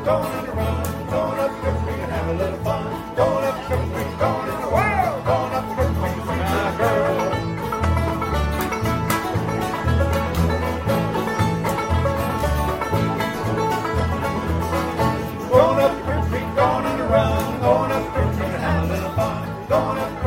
going on a run, going up Crook Street and have a little fun. Going up Crook Street, going in the world, going up Crook Street for my girl. Going up Crook Street, going on a run, going up Crook Street and have a little fun. Going up